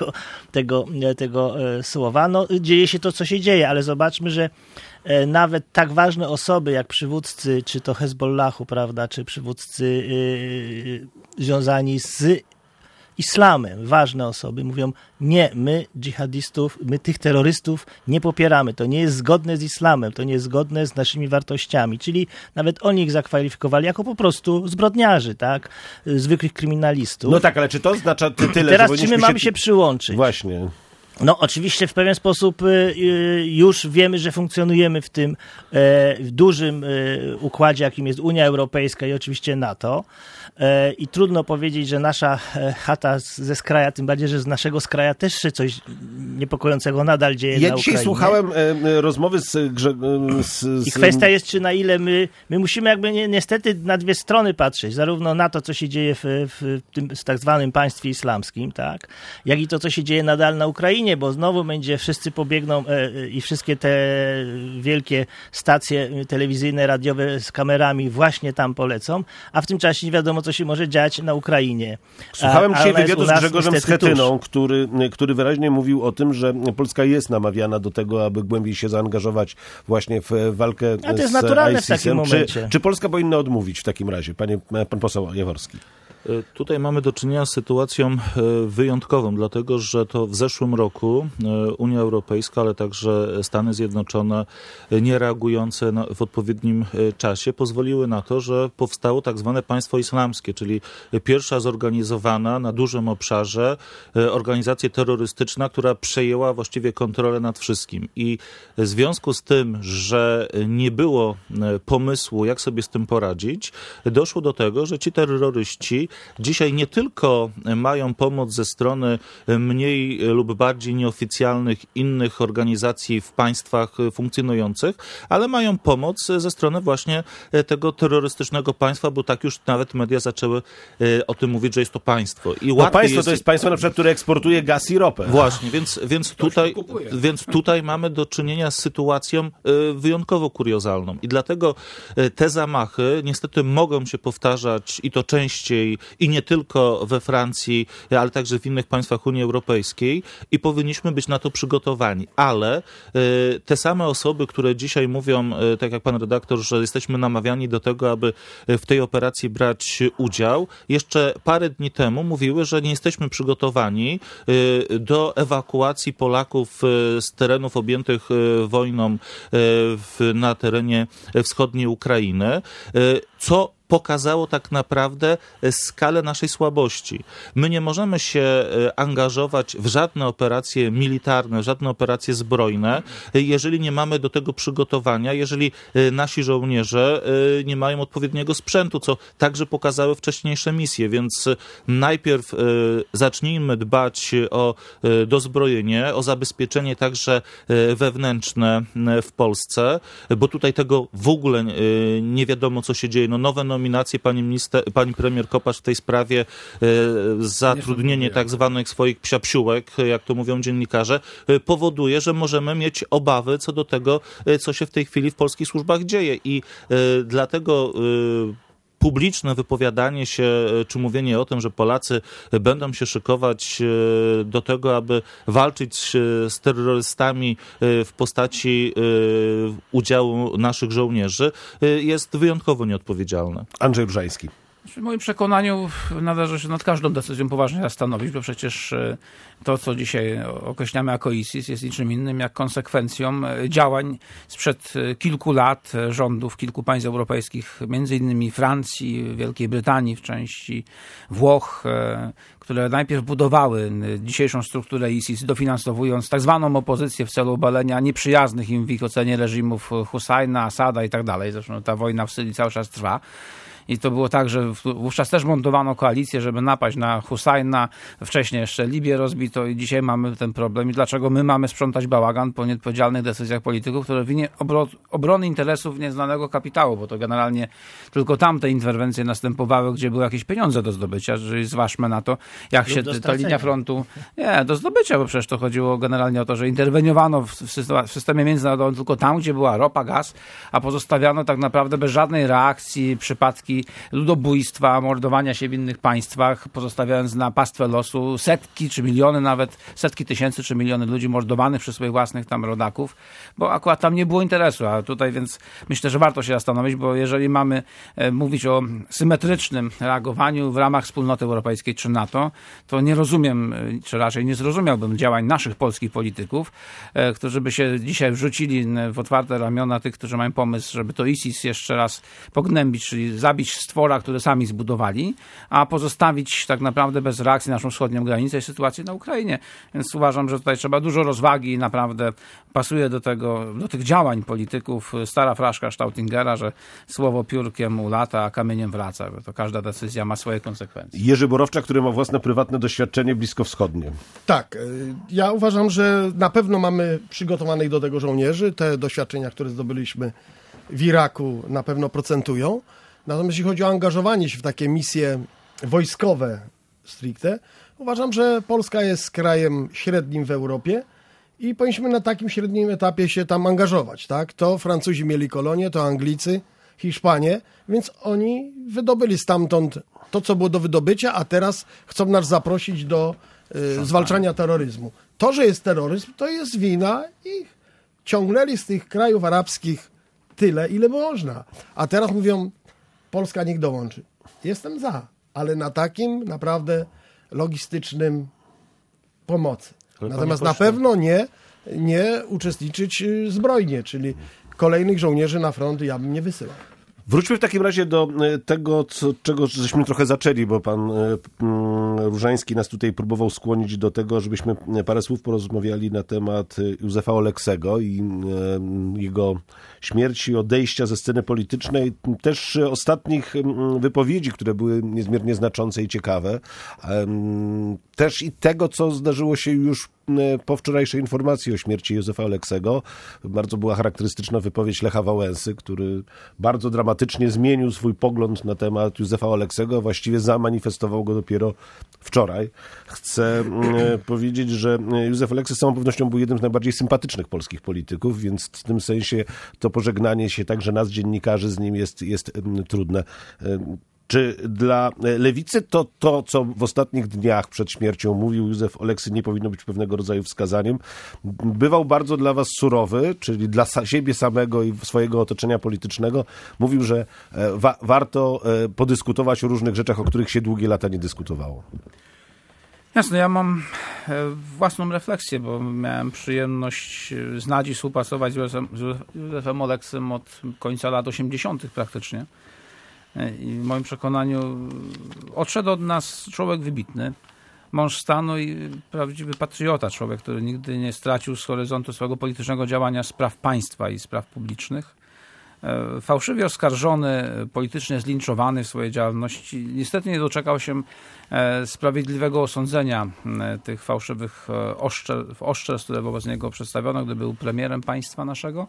tego słowa. No, dzieje się to, co się dzieje, ale zobaczmy, że nawet tak ważne osoby jak przywódcy, czy to Hezbollahu, prawda, czy przywódcy związani z islamem, ważne osoby mówią, nie, my dżihadistów, my tych terrorystów nie popieramy, to nie jest zgodne z islamem, to nie jest zgodne z naszymi wartościami, czyli nawet oni ich zakwalifikowali jako po prostu zbrodniarzy, tak, zwykłych kryminalistów. No tak, ale czy to oznacza tyle, teraz że czy my mamy się przyłączyć? Właśnie. No oczywiście w pewien sposób już wiemy, że funkcjonujemy w tym dużym układzie, jakim jest Unia Europejska i oczywiście NATO. I trudno powiedzieć, że nasza chata ze skraja, tym bardziej, że z naszego skraja też się coś niepokojącego nadal dzieje na Ukrainie. Ja dzisiaj słuchałem rozmowy I kwestia jest, czy na ile my musimy jakby niestety na dwie strony patrzeć, zarówno na to, co się dzieje w tym tak zwanym państwie islamskim, tak, jak i to, co się dzieje nadal na Ukrainie, bo znowu wszyscy pobiegną i wszystkie te wielkie stacje telewizyjne, radiowe z kamerami właśnie tam polecą, a w tym czasie nie wiadomo, co się może dziać na Ukrainie. Słuchałem dzisiaj wywiadu z Grzegorzem Schetyną, który wyraźnie mówił o tym, że Polska jest namawiana do tego, aby głębiej się zaangażować właśnie w walkę z ISIS-em. A to jest naturalne w takim momencie. Czy Polska powinna odmówić w takim razie? Pan poseł Jaworski. Tutaj mamy do czynienia z sytuacją wyjątkową, dlatego że to w zeszłym roku Unia Europejska, ale także Stany Zjednoczone, nie reagujące w odpowiednim czasie, pozwoliły na to, że powstało tak zwane państwo islamskie, czyli pierwsza zorganizowana na dużym obszarze organizacja terrorystyczna, która przejęła właściwie kontrolę nad wszystkim. I w związku z tym, że nie było pomysłu, jak sobie z tym poradzić, doszło do tego, że ci terroryści dzisiaj nie tylko mają pomoc ze strony mniej lub bardziej nieoficjalnych innych organizacji w państwach funkcjonujących, ale mają pomoc ze strony właśnie tego terrorystycznego państwa, bo tak już nawet media zaczęły o tym mówić, że jest to państwo. I państwo to jest państwo, na przykład, które eksportuje gaz i ropę. Właśnie, więc tutaj mamy do czynienia z sytuacją wyjątkowo kuriozalną. I dlatego te zamachy niestety mogą się powtarzać i to częściej i nie tylko we Francji, ale także w innych państwach Unii Europejskiej i powinniśmy być na to przygotowani. Ale te same osoby, które dzisiaj mówią, tak jak pan redaktor, że jesteśmy namawiani do tego, aby w tej operacji brać udział, jeszcze parę dni temu mówiły, że nie jesteśmy przygotowani do ewakuacji Polaków z terenów objętych wojną na terenie wschodniej Ukrainy, co pokazało tak naprawdę skalę naszej słabości. My nie możemy się angażować w żadne operacje militarne, w żadne operacje zbrojne, jeżeli nie mamy do tego przygotowania, jeżeli nasi żołnierze nie mają odpowiedniego sprzętu, co także pokazały wcześniejsze misje, więc najpierw zacznijmy dbać o dozbrojenie, o zabezpieczenie także wewnętrzne w Polsce, bo tutaj tego w ogóle nie wiadomo, co się dzieje. No, nowe nominacje pani premier Kopacz w tej sprawie, zatrudnienie tak zwanych swoich psiapsiółek, jak to mówią dziennikarze, powoduje, że możemy mieć obawy co do tego, co się w tej chwili w polskich służbach dzieje. I dlatego publiczne wypowiadanie się, czy mówienie o tym, że Polacy będą się szykować do tego, aby walczyć z terrorystami w postaci udziału naszych żołnierzy, jest wyjątkowo nieodpowiedzialne. Andrzej Brzański. W moim przekonaniu należy się nad każdą decyzją poważnie zastanowić, bo przecież to, co dzisiaj określamy jako ISIS, jest niczym innym jak konsekwencją działań sprzed kilku lat rządów kilku państw europejskich, między innymi Francji, Wielkiej Brytanii, w części Włoch, które najpierw budowały dzisiejszą strukturę ISIS, dofinansowując tak zwaną opozycję w celu obalenia nieprzyjaznych im w ich ocenie reżimów Husajna, Asada i tak dalej. Zresztą ta wojna w Syrii cały czas trwa. I to było tak, że wówczas też montowano koalicję, żeby napaść na Husajna. Wcześniej jeszcze Libię rozbito i dzisiaj mamy ten problem. I dlaczego my mamy sprzątać bałagan po nieodpowiedzialnych decyzjach polityków, które w imię obrony interesów nieznanego kapitału, bo to generalnie tylko tam te interwencje następowały, gdzie były jakieś pieniądze do zdobycia. Czyli zważmy na to, jak się ta linia frontu... Nie, do zdobycia, bo przecież to chodziło generalnie o to, że interweniowano w systemie międzynarodowym tylko tam, gdzie była ropa, gaz, a pozostawiano tak naprawdę bez żadnej reakcji przypadki ludobójstwa, mordowania się w innych państwach, pozostawiając na pastwę losu setki czy miliony, nawet setki tysięcy czy miliony ludzi mordowanych przez swoich własnych tam rodaków, bo akurat tam nie było interesu, a tutaj więc myślę, że warto się zastanowić, bo jeżeli mamy mówić o symetrycznym reagowaniu w ramach Wspólnoty Europejskiej czy NATO, to nie rozumiem, czy raczej nie zrozumiałbym działań naszych polskich polityków, którzy by się dzisiaj wrzucili w otwarte ramiona tych, którzy mają pomysł, żeby to ISIS jeszcze raz pognębić, czyli zabić stwora, które sami zbudowali, a pozostawić tak naprawdę bez reakcji naszą wschodnią granicę i sytuację na Ukrainie. Więc uważam, że tutaj trzeba dużo rozwagi i naprawdę pasuje do tych działań polityków stara fraszka Stautingera, że słowo piórkiem ulata, a kamieniem wraca. To każda decyzja ma swoje konsekwencje. Jerzy Borowczak, który ma własne prywatne doświadczenie bliskowschodnie. Tak, ja uważam, że na pewno mamy przygotowanych do tego żołnierzy. Te doświadczenia, które zdobyliśmy w Iraku, na pewno procentują. Natomiast jeśli chodzi o angażowanie się w takie misje wojskowe stricte, uważam, że Polska jest krajem średnim w Europie i powinniśmy na takim średnim etapie się tam angażować. Tak? To Francuzi mieli kolonie, to Anglicy, Hiszpanie, więc oni wydobyli stamtąd to, co było do wydobycia, a teraz chcą nas zaprosić do zwalczania terroryzmu. To, że jest terroryzm, to jest wina ich. Ciągnęli z tych krajów arabskich tyle, ile można. A teraz mówią, Polska niech dołączy. Jestem za, ale na takim naprawdę logistycznym pomocy. Ale natomiast na pewno nie uczestniczyć zbrojnie, czyli kolejnych żołnierzy na front ja bym nie wysyłał. Wróćmy w takim razie do tego, czego żeśmy trochę zaczęli, bo pan Różański nas tutaj próbował skłonić do tego, żebyśmy parę słów porozmawiali na temat Józefa Oleksego i jego śmierci, odejścia ze sceny politycznej, też ostatnich wypowiedzi, które były niezmiernie znaczące i ciekawe. Też i tego, co zdarzyło się już po wczorajszej informacji o śmierci Józefa Oleksego. Bardzo była charakterystyczna wypowiedź Lecha Wałęsy, który bardzo dramatycznie zmienił swój pogląd na temat Józefa Oleksego, właściwie zamanifestował go dopiero wczoraj. Chcę powiedzieć, że Józef Oleksy z całą pewnością był jednym z najbardziej sympatycznych polskich polityków, więc w tym sensie to pożegnanie się także nas, dziennikarzy, z nim jest trudne. Czy dla lewicy to, co w ostatnich dniach przed śmiercią mówił Józef Oleksy, nie powinno być pewnego rodzaju wskazaniem? Bywał bardzo dla was surowy, czyli dla siebie samego i swojego otoczenia politycznego. Mówił, że warto podyskutować o różnych rzeczach, o których się długie lata nie dyskutowało. Jasne, ja mam własną refleksję, bo miałem przyjemność znać i współpracować z Józefem Oleksym od końca lat 80. praktycznie. I w moim przekonaniu odszedł od nas człowiek wybitny, mąż stanu i prawdziwy patriota, człowiek, który nigdy nie stracił z horyzontu swojego politycznego działania spraw państwa i spraw publicznych. Fałszywie oskarżony, politycznie zlinczowany w swojej działalności, niestety nie doczekał się sprawiedliwego osądzenia tych fałszywych oszczerstw, które wobec niego przedstawiono, gdy był premierem państwa naszego.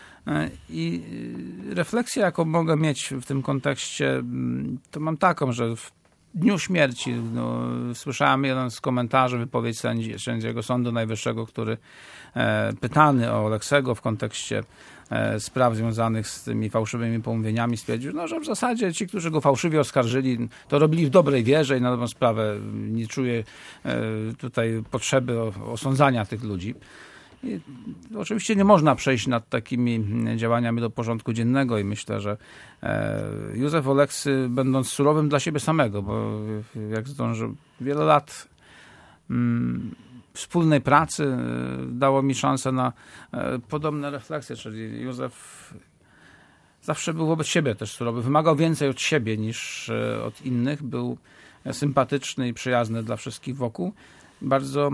I refleksja, jaką mogę mieć w tym kontekście, to mam taką, że w dniu śmierci słyszałem jeden z komentarzy, wypowiedź sędziego Sądu Najwyższego, który pytany o Oleksego w kontekście spraw związanych z tymi fałszywymi pomówieniami stwierdził, że w zasadzie ci, którzy go fałszywie oskarżyli, to robili w dobrej wierze i na dobrą sprawę nie czuje tutaj potrzeby osądzania tych ludzi. I oczywiście nie można przejść nad takimi działaniami do porządku dziennego i myślę, że Józef Oleksy, będąc surowym dla siebie samego, bo jak zdążył wiele lat wspólnej pracy dało mi szansę na podobne refleksje, czyli Józef zawsze był wobec siebie też surowy, wymagał więcej od siebie niż od innych, był sympatyczny i przyjazny dla wszystkich wokół, bardzo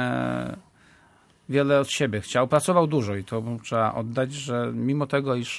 wiele od siebie chciał, pracował dużo i to mu trzeba oddać, że mimo tego, iż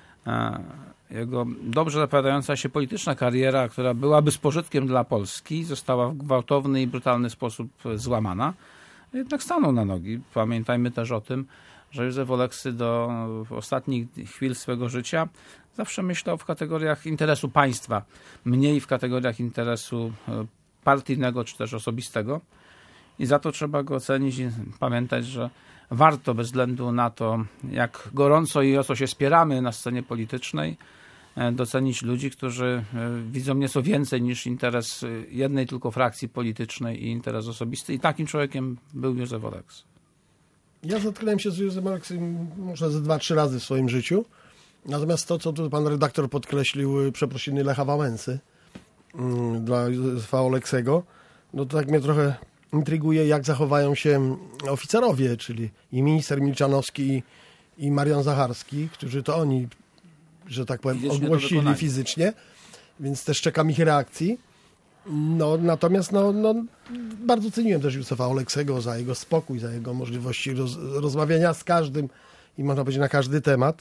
jego dobrze zapowiadająca się polityczna kariera, która byłaby z pożytkiem dla Polski, została w gwałtowny i brutalny sposób złamana, jednak stanął na nogi. Pamiętajmy też o tym, że Józef Oleksy do ostatnich chwil swego życia zawsze myślał w kategoriach interesu państwa, mniej w kategoriach interesu partyjnego czy też osobistego. I za to trzeba go ocenić i pamiętać, że warto bez względu na to, jak gorąco i o co się spieramy na scenie politycznej, docenić ludzi, którzy widzą nieco więcej niż interes jednej tylko frakcji politycznej i interes osobisty. I takim człowiekiem był Józef Oleksy. Ja zetknąłem się z Józefem Oleksym może ze 2-3 razy w swoim życiu. Natomiast to, co tu pan redaktor podkreślił, przeprosiny Lecha Wałęsy dla Józefa Oleksego, no to tak mnie trochę intryguje, jak zachowają się oficerowie, czyli i minister Milczanowski, i Marian Zacharski, którzy to oni, że tak powiem, ogłosili fizycznie, więc też czekam ich reakcji. No, natomiast bardzo ceniłem też Józefa Oleksego za jego spokój, za jego możliwości rozmawiania z każdym i można powiedzieć na każdy temat.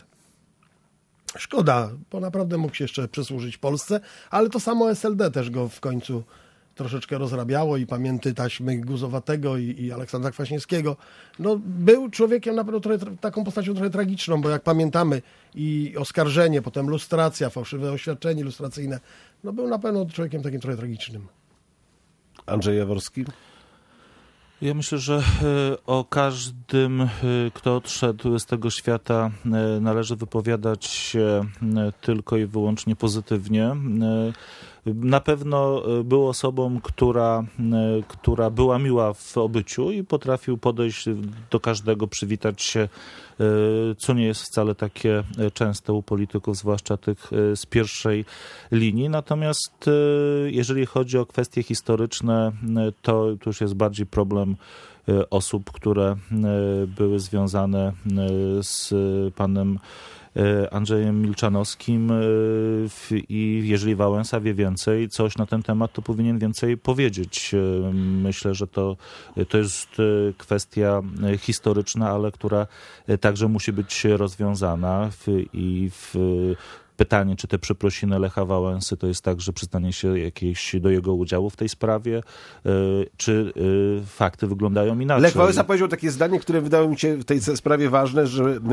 Szkoda, bo naprawdę mógł się jeszcze przysłużyć Polsce, ale to samo SLD też go w końcu troszeczkę rozrabiało i pamięty taśmy Guzowatego i Aleksandra Kwaśniewskiego. No, był człowiekiem na pewno taką postacią trochę tragiczną, bo jak pamiętamy i oskarżenie, potem lustracja, fałszywe oświadczenie lustracyjne, no był na pewno człowiekiem takim trochę tragicznym. Andrzej Jaworski? Ja myślę, że o każdym, kto odszedł z tego świata, należy wypowiadać się tylko i wyłącznie pozytywnie. Na pewno był osobą, która była miła w obyciu i potrafił podejść do każdego, przywitać się, co nie jest wcale takie częste u polityków, zwłaszcza tych z pierwszej linii. Natomiast jeżeli chodzi o kwestie historyczne, to już jest bardziej problem osób, które były związane z panem Andrzejem Milczanowskim i jeżeli Wałęsa wie więcej, coś na ten temat, to powinien więcej powiedzieć. Myślę, że to jest kwestia historyczna, ale która także musi być rozwiązana pytanie, czy te przeprosiny Lecha Wałęsy to jest także przyznanie się jakieś do jego udziału w tej sprawie, czy fakty wyglądają inaczej. Lech Wałęsa powiedział takie zdanie, które wydało mi się w tej sprawie ważne,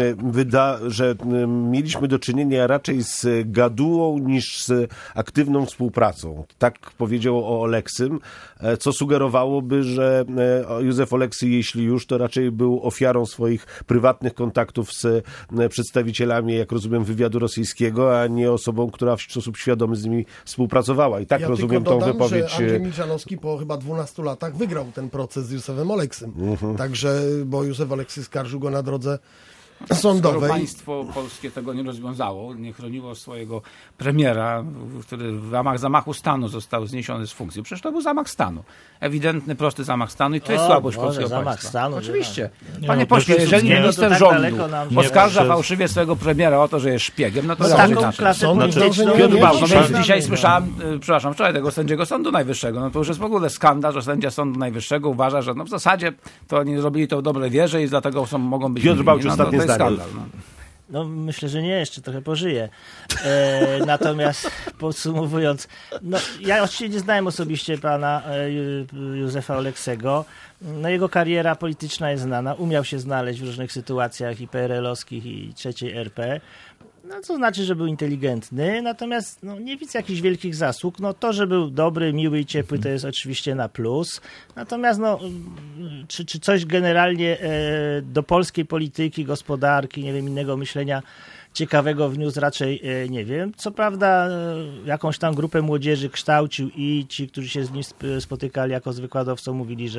że mieliśmy do czynienia raczej z gadułą niż z aktywną współpracą. Tak powiedział o Oleksym, co sugerowałoby, że Józef Oleksy, jeśli już, to raczej był ofiarą swoich prywatnych kontaktów z przedstawicielami, jak rozumiem, wywiadu rosyjskiego, a nie osobą, która w sposób świadomy z nimi współpracowała. I tak ja rozumiem tą wypowiedź. Że Andrzej Milczanowski po chyba 12 latach wygrał ten proces z Józefem Oleksym. Także, bo Józef Oleksy skarżył go na drodze sądowej. Skoro państwo polskie tego nie rozwiązało, nie chroniło swojego premiera, który w ramach zamachu stanu został zniesiony z funkcji. Przecież to był zamach stanu. Ewidentny, prosty zamach stanu i to jest słabość polskiego państwa. Stanu, oczywiście. Panie pośle, jeżeli minister rządu oskarża fałszywie swojego premiera o to, że jest szpiegiem, no to taką klasę polityczną. Piotr Bałno, więc dzisiaj słyszałem, wczoraj tego sędziego Sądu Najwyższego, no to już jest w ogóle skandal, że sędzia Sądu Najwyższego uważa, że w zasadzie to oni zrobili to w dobrej wierze i dlatego mogą być... Piotr Bałcz, ostatnie zdanie. Skandal, No myślę, że nie, jeszcze trochę pożyję. Natomiast podsumowując, no, ja oczywiście nie znałem osobiście pana Józefa Oleksego. No, jego kariera polityczna jest znana. Umiał się znaleźć w różnych sytuacjach i PRL-owskich, i III RP. No, co znaczy, że był inteligentny, natomiast nie widzę jakichś wielkich zasług. No, to, że był dobry, miły i ciepły, to jest oczywiście na plus. Natomiast czy coś generalnie do polskiej polityki, gospodarki, nie wiem, innego myślenia ciekawego wniósł, raczej nie wiem. Co prawda jakąś tam grupę młodzieży kształcił i ci, którzy się z nim spotykali jako z wykładowcą, mówili, że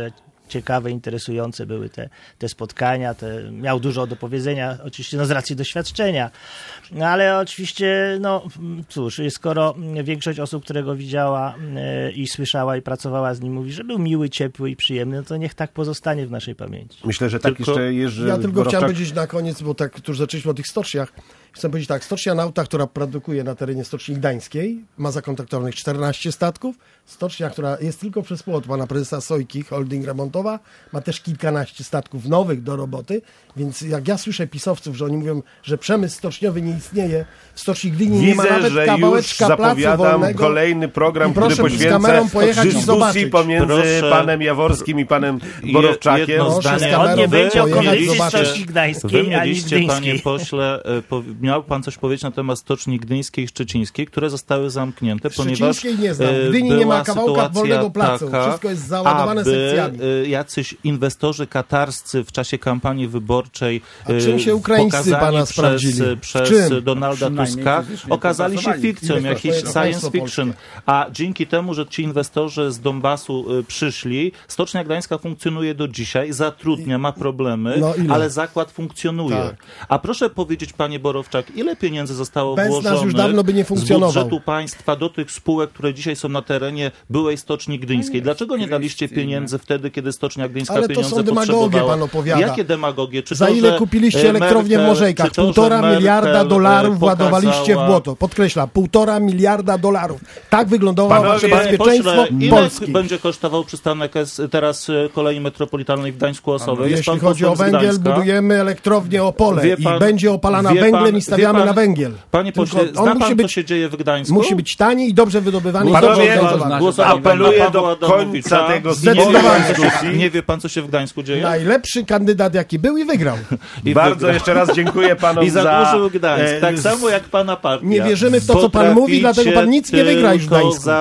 ciekawe, interesujące były te spotkania, miał dużo do powiedzenia, oczywiście z racji doświadczenia. No ale oczywiście, cóż, skoro większość osób, które go widziała i słyszała i pracowała z nim, mówi, że był miły, ciepły i przyjemny, no to niech tak pozostanie w naszej pamięci. Myślę, że tak jeszcze Jerzy Ja tylko Borowczak... chciałem powiedzieć na koniec, bo tak już zaczęliśmy o tych stoczniach. Chcę powiedzieć tak, stocznia Nauta, która produkuje na terenie Stoczni Gdańskiej, ma zakontraktowanych 14 statków. Stocznia, która jest tylko przez płot pana prezesa Sojki, holding remontowa, ma też kilkanaście statków nowych do roboty, więc jak ja słyszę pisowców, że oni mówią, że przemysł stoczniowy nie istnieje, w Stoczni Gdyni nie ma nawet że kawałeczka już placu zapowiadam wolnego. Kolejny program, który z poświęcę kamerą pojechać i dyskusji zobaczyć. pomiędzy panem Jaworskim i panem Borowczakiem. Jedno Proszę zdanie. On nie będzie o pojechać konwencji zobaczyć. Stoczni Wy Gdańskiej ani mieliście, panie Gdyńskiej. pośle, miał pan coś powiedzieć na temat Stoczni Gdyńskiej i Szczecińskiej, które zostały zamknięte, ponieważ Szczecińskiej nie znam. W Gdyni nie ma była kawałka sytuacja wolnego placu. taka, Wszystko jest załadowane sekcjami. Jacyś inwestorzy katarscy w czasie kampanii wyborczej A czym się Ukraińscy pokazani pana sprawdzili? przez Czym? Donalda Przynajmniej Tuska fizycznie okazali się pracowali. fikcją, Inwestorzy jakiś to science państwo fiction. A dzięki temu, że ci inwestorzy z Donbasu przyszli, Stocznia Gdańska funkcjonuje do dzisiaj, zatrudnia, ma problemy, No ile? ale zakład funkcjonuje. Tak. A proszę powiedzieć, panie Borowczak, ile pieniędzy zostało Bez nas włożonych już dawno by nie z funkcjonował. budżetu państwa do tych spółek, które dzisiaj są na terenie byłej Stoczni Gdyńskiej? Dlaczego nie daliście pieniędzy wtedy, kiedy Stocznia Gdyńska Ale to pieniądze są demagogie, potrzebowała? pan opowiada. Jakie demagogie? Czy Za to, ile że kupiliście elektrownię w Merkel- Morzejkach? czy to, że 1,5 miliarda Merkel, dolarów władowaliście w pokazała- błoto. Podkreślam, 1,5 miliarda dolarów. Tak wyglądało Panowie, wasze Panie bezpieczeństwo pośle, ile Polski. będzie kosztował przystanek teraz kolei metropolitalnej w Gdańsku-Osowej? Jest Jeśli pan chodzi o posłem z węgiel, Gdańska? budujemy elektrownię Opole Wie pan- i będzie opalana wie węglem pan- i stawiamy wie pan- na węgiel. Panie Tylko pośle, on zna musi pan, co być- się dzieje w Gdańsku? Musi być tani i dobrze wydobywany i dobrze Panowie, organizowany. głosował pan na apeluję Pawła do końca Adamowicza. tego Zdecydowanie. dyskusji. Nie wie pan, co się w Gdańsku dzieje? Najlepszy kandydat, jaki był i wygrał. I Bardzo wygrał. jeszcze raz dziękuję panom I zadłużył Gdańsk, tak samo jak pana partia. Nie wierzymy w to, co pan mówi, dlatego pan nic nie wygra już w Tylko Gdańsku.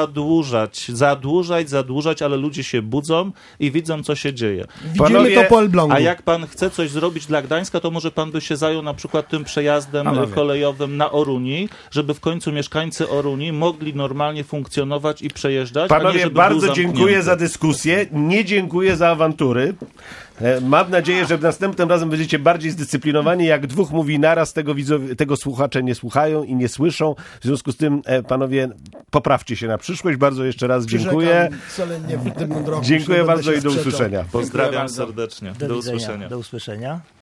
zadłużać, ale ludzie się budzą i widzą, co się dzieje. Widzimy Panowie, to po Elblągu. A jak pan chce coś zrobić dla Gdańska, to może pan by się zajął na przykład tym przejazdem kolejowym na Oruni, żeby w końcu mieszkańcy Oruni mogli normalnie funkcjonować i przejeżdżać, a nie Panowie, żeby był bardzo zamknięty. dziękuję za dyskusję. Nie dziękuję za awantury. Mam nadzieję, że następnym razem będziecie bardziej zdyscyplinowani. Jak dwóch mówi naraz, tego słuchacze nie słuchają i nie słyszą. W związku z tym, panowie, poprawcie się na przyszłość. Bardzo jeszcze raz dziękuję. Przyrzekam solennie w tym drogu, Dziękuję że będę bardzo się i do sprzeczał. usłyszenia. Pozdrawiam bardzo. serdecznie. Do Do widzenia. usłyszenia. Do usłyszenia.